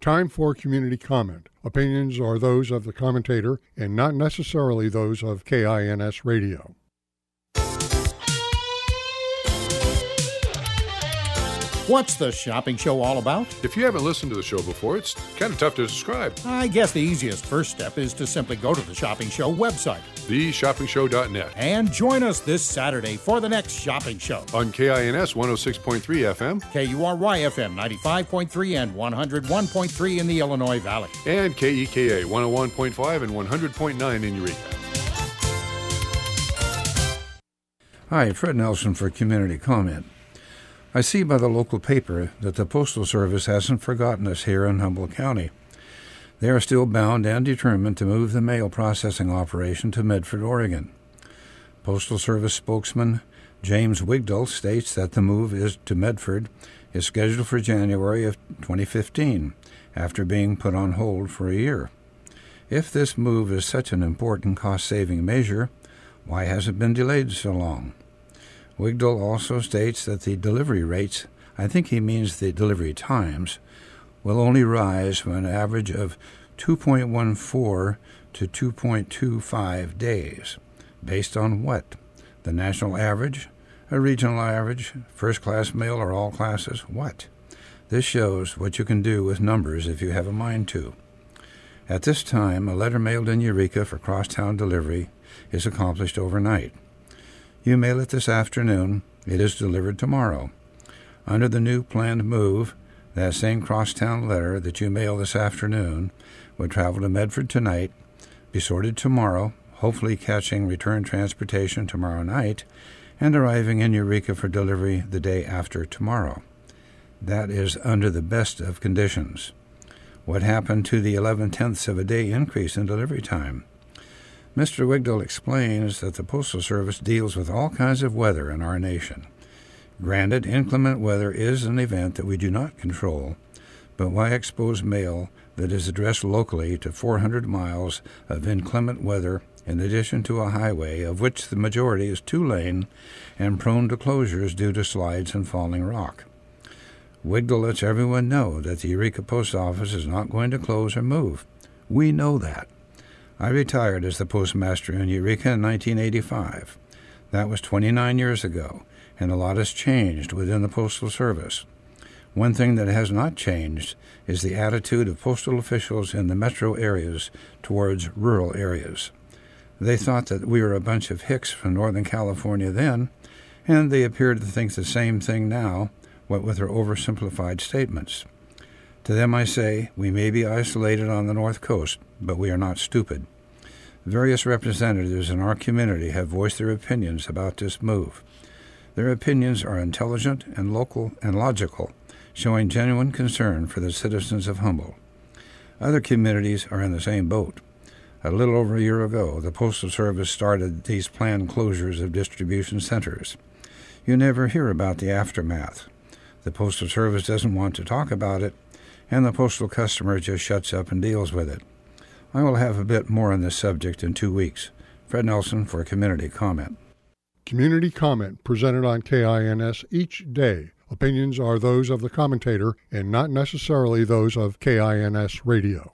Time for community comment. Opinions are those of the commentator and not necessarily those of KINS Radio. What's the shopping show all about? If you haven't listened to the show before, it's kind of tough to describe. I guess the easiest first step is to simply go to the Shopping Show website, theshoppingshow.net, and join us this Saturday for the next shopping show. On KINS 106.3 FM, KURY FM 95.3 and 101.3 in the Illinois Valley, and KEKA 101.5 and 100.9 in Eureka. Hi, Fred Nelson for Community Comment. I see by the local paper that the Postal Service hasn't forgotten us here in Humboldt County. They are still bound and determined to move the mail processing operation to Medford, Oregon. Postal Service spokesman James Wigdall states that the move to Medford is scheduled for January of 2015, after being put on hold for a year. If this move is such an important cost-saving measure, why has it been delayed so long? Wigdall also states that the delivery rates, I think he means the delivery times, will only rise from an average of 2.14 to 2.25 days. Based on what? The national average? A regional average? First-class mail or all classes? What? This shows what you can do with numbers if you have a mind to. At this time, a letter mailed in Eureka for crosstown delivery is accomplished overnight. You mail it this afternoon, it is delivered tomorrow. Under the new planned move, that same crosstown letter that you mail this afternoon would travel to Medford tonight, be sorted tomorrow, hopefully catching return transportation tomorrow night, and arriving in Eureka for delivery the day after tomorrow. That is under the best of conditions. What happened to the 11/10ths of a day increase in delivery time? Mr. Wigdall explains that the Postal Service deals with all kinds of weather in our nation. Granted, inclement weather is an event that we do not control, but why expose mail that is addressed locally to 400 miles of inclement weather in addition to a highway of which the majority is two-lane and prone to closures due to slides and falling rock? Wigdall lets everyone know that the Eureka Post Office is not going to close or move. We know that. I retired as the postmaster in Eureka in 1985. That was 29 years ago, and a lot has changed within the Postal Service. One thing that has not changed is the attitude of postal officials in the metro areas towards rural areas. They thought that we were a bunch of hicks from Northern California then, and they appear to think the same thing now, what with their oversimplified statements. To them I say, we may be isolated on the North Coast, but we are not stupid. Various representatives in our community have voiced their opinions about this move. Their opinions are intelligent and local and logical, showing genuine concern for the citizens of Humboldt. Other communities are in the same boat. A little over a year ago, the Postal Service started these planned closures of distribution centers. You never hear about the aftermath. The Postal Service doesn't want to talk about it, and the postal customer just shuts up and deals with it. I will have a bit more on this subject in 2 weeks. Fred Nelson for Community Comment. Community comment presented on KINS each day. Opinions are those of the commentator and not necessarily those of KINS Radio.